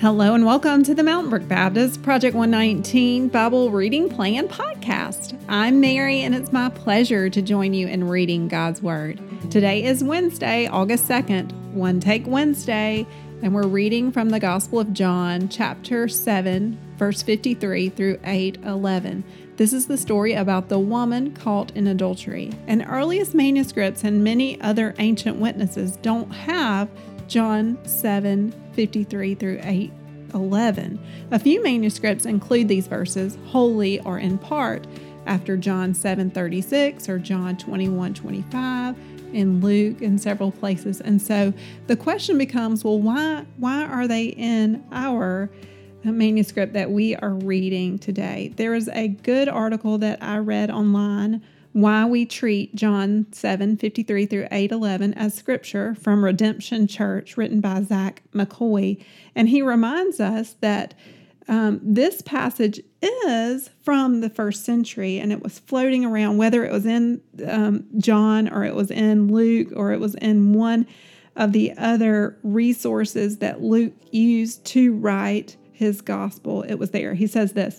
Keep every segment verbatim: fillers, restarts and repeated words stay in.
Hello and welcome to the Mountain Brook Baptist Project one nineteen Bible Reading Plan Podcast. I'm Mary and it's my pleasure to join you in reading God's Word. Today is Wednesday, August second, One Take Wednesday, and we're reading from the Gospel of John, chapter seven, verse fifty-three through eight eleven. This is the story about the woman caught in adultery. And earliest manuscripts and many other ancient witnesses don't have John seven, fifty-three through eight eleven. A few manuscripts include these verses wholly or in part after John seven thirty-six or John twenty-one twenty-five, in Luke, in several places. And so the question becomes, well, why why are they in our manuscript that we are reading today? There is a good article that I read online, Why We Treat John seven fifty-three through eight eleven as Scripture, from Redemption Church, written by Zach McCoy. And he reminds us that um, this passage is from the first century, and it was floating around, whether it was in um, John or it was in Luke or it was in one of the other resources that Luke used to write his gospel. It was there. He says this: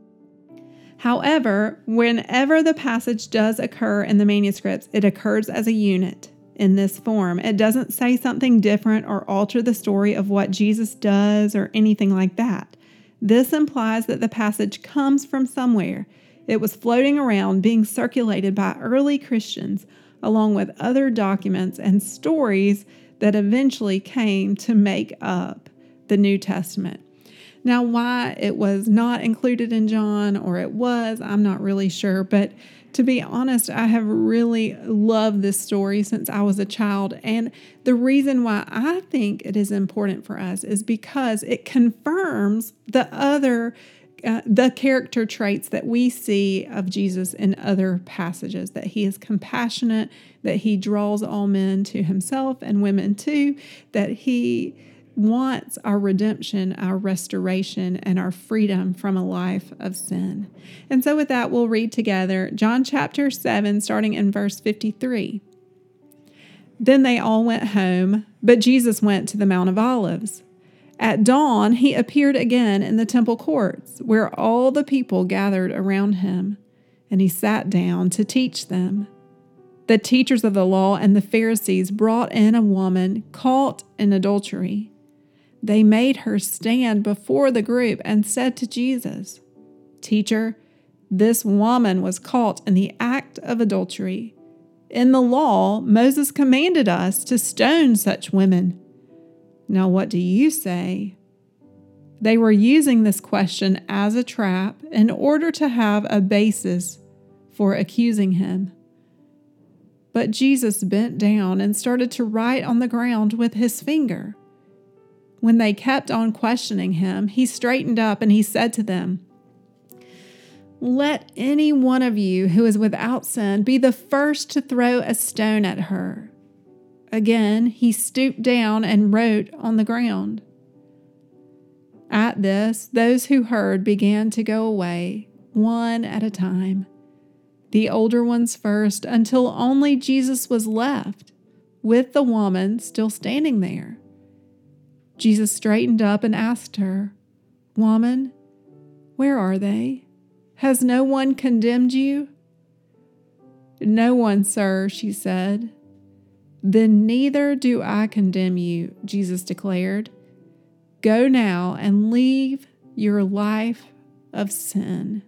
however, whenever the passage does occur in the manuscripts, it occurs as a unit in this form. It doesn't say something different or alter the story of what Jesus does or anything like that. This implies that the passage comes from somewhere. It was floating around, being circulated by early Christians, along with other documents and stories that eventually came to make up the New Testament. Now, why it was not included in John, or it was, I'm not really sure. But to be honest, I have really loved this story since I was a child. And the reason why I think it is important for us is because it confirms the other, uh, the character traits that we see of Jesus in other passages, that he is compassionate, that he draws all men to himself and women too, that he wants our redemption, our restoration, and our freedom from a life of sin. And so with that, we'll read together John chapter seven, starting in verse fifty-three. Then they all went home, but Jesus went to the Mount of Olives. At dawn, he appeared again in the temple courts, where all the people gathered around him, and he sat down to teach them. The teachers of the law and the Pharisees brought in a woman caught in adultery. They made her stand before the group and said to Jesus, "Teacher, this woman was caught in the act of adultery. In the law, Moses commanded us to stone such women. Now what do you say?" They were using this question as a trap in order to have a basis for accusing him. But Jesus bent down and started to write on the ground with his finger. When they kept on questioning him, he straightened up and he said to them, "Let any one of you who is without sin be the first to throw a stone at her." Again, he stooped down and wrote on the ground. At this, those who heard began to go away, one at a time, the older ones first, until only Jesus was left, with the woman still standing there. Jesus straightened up and asked her, "Woman, where are they? Has no one condemned you?" "No one, sir," she said. "Then neither do I condemn you," Jesus declared. "Go now and leave your life of sin."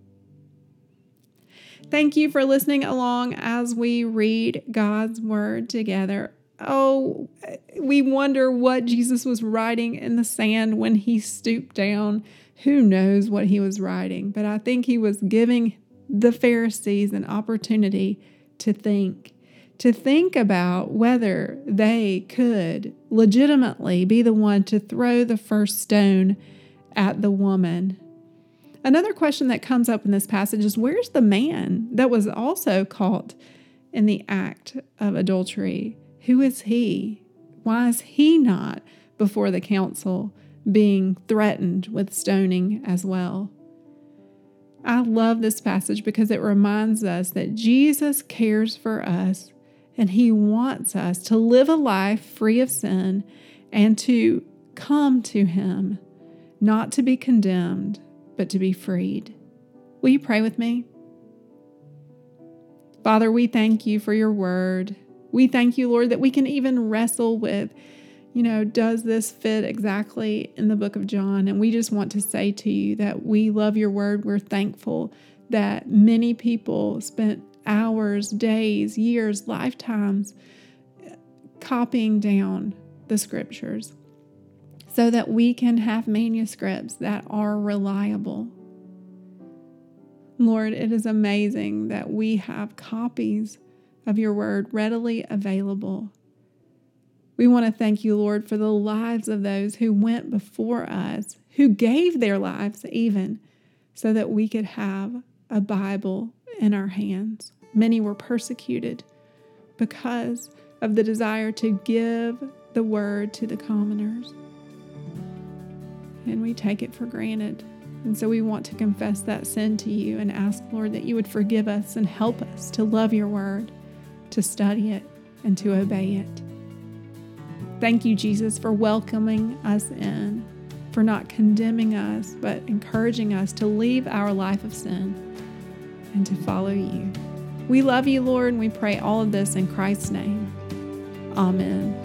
Thank you for listening along as we read God's Word together. Oh, we wonder what Jesus was writing in the sand when he stooped down. Who knows what he was writing? But I think he was giving the Pharisees an opportunity to think, to think about whether they could legitimately be the one to throw the first stone at the woman. Another question that comes up in this passage is, where's the man that was also caught in the act of adultery? Who is he? Why is he not before the council being threatened with stoning as well? I love this passage because it reminds us that Jesus cares for us and he wants us to live a life free of sin and to come to him, not to be condemned, but to be freed. Will you pray with me? Father, we thank you for your word. We thank you, Lord, that we can even wrestle with, you know, does this fit exactly in the book of John? And we just want to say to you that we love your word. We're thankful that many people spent hours, days, years, lifetimes copying down the scriptures so that we can have manuscripts that are reliable. Lord, it is amazing that we have copies of your word readily available. We want to thank you, Lord, for the lives of those who went before us, who gave their lives even so that we could have a Bible in our hands. Many were persecuted because of the desire to give the word to the commoners. And we take it for granted. And so we want to confess that sin to you and ask, Lord, that you would forgive us and help us to love your word, to study it, and to obey it. Thank you, Jesus, for welcoming us in, for not condemning us, but encouraging us to leave our life of sin and to follow you. We love you, Lord, and we pray all of this in Christ's name. Amen.